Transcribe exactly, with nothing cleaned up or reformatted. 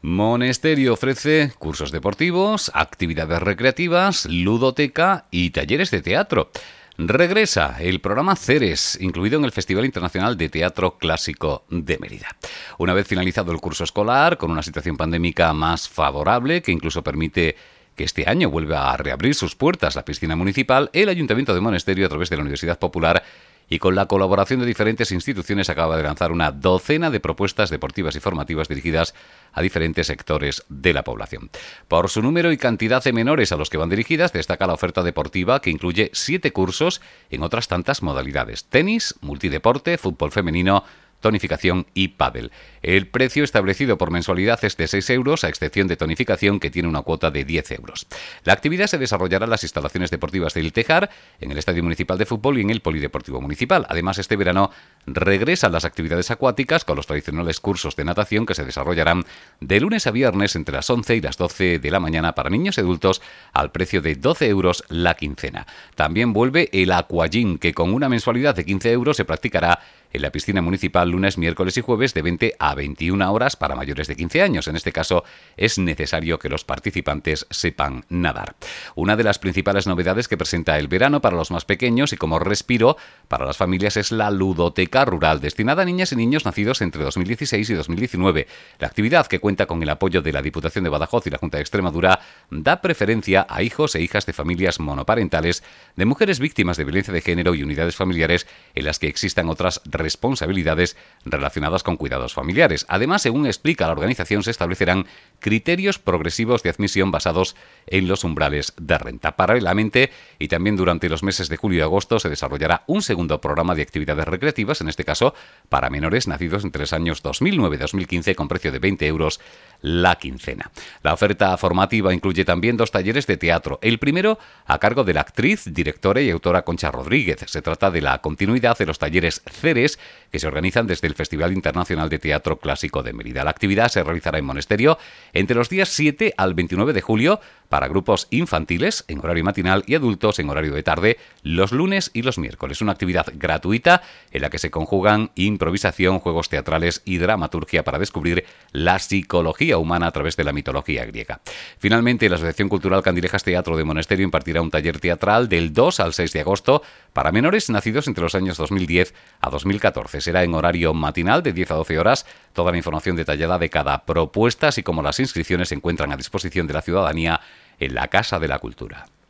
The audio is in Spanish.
Monesterio ofrece cursos deportivos, actividades recreativas, ludoteca y talleres de teatro. Regresa el programa Ceres, incluido en el Festival Internacional de Teatro Clásico de Mérida. Una vez finalizado el curso escolar, con una situación pandémica más favorable que incluso permite que este año vuelva a reabrir sus puertas la piscina municipal, el Ayuntamiento de Monesterio, a través de la Universidad Popular y con la colaboración de diferentes instituciones, acaba de lanzar una docena de propuestas deportivas y formativas dirigidas a diferentes sectores de la población. Por su número y cantidad de menores a los que van dirigidas, destaca la oferta deportiva, que incluye siete cursos en otras tantas modalidades: tenis, multideporte, fútbol femenino, tonificación y pádel. El precio establecido por mensualidad es de seis euros, a excepción de tonificación, que tiene una cuota de diez euros. La actividad se desarrollará en las instalaciones deportivas del Tejar, en el Estadio Municipal de Fútbol y en el Polideportivo Municipal. Además, este verano regresan las actividades acuáticas, con los tradicionales cursos de natación que se desarrollarán de lunes a viernes entre las once y las doce de la mañana para niños y adultos, al precio de doce euros la quincena. También vuelve el aquagym, que con una mensualidad de quince euros se practicará en la piscina municipal lunes, miércoles y jueves de veinte a veintiuna horas para mayores de quince años. En este caso es necesario que los participantes sepan nadar. Una de las principales novedades que presenta el verano para los más pequeños y como respiro para las familias es la ludoteca rural, destinada a niñas y niños nacidos entre dos mil dieciséis y dos mil diecinueve. La actividad, que cuenta con el apoyo de la Diputación de Badajoz y la Junta de Extremadura, da preferencia a hijos e hijas de familias monoparentales, de mujeres víctimas de violencia de género y unidades familiares en las que existan otras responsabilidades relacionadas con cuidados familiares. Además, según explica la organización, se establecerán criterios progresivos de admisión basados en los umbrales de renta. Paralelamente, y también durante los meses de julio y agosto, se desarrollará un segundo programa de actividades recreativas, en este caso para menores nacidos entre los años dos mil nueve y dos mil quince, con precio de veinte euros la quincena. La oferta formativa incluye también dos talleres de teatro. El primero a cargo de la actriz, directora y autora Concha Rodríguez. Se trata de la continuidad de los talleres Ceres, que se organizan desde el Festival Internacional de Teatro Clásico de Mérida. La actividad se realizará en Monesterio entre los días siete al veintinueve de julio para grupos infantiles en horario matinal y adultos en horario de tarde los lunes y los miércoles. Una actividad gratuita en la que se conjugan improvisación, juegos teatrales y dramaturgia para descubrir la psicología humana a través de la mitología griega. Finalmente, la Asociación Cultural Candilejas Teatro de Monesterio impartirá un taller teatral del dos al seis de agosto para menores nacidos entre los años dos mil diez a dos mil catorce. Será en horario matinal de diez a doce horas. Toda la información detallada de cada propuesta, así como las inscripciones, se encuentran a disposición de la ciudadanía en la Casa de la Cultura.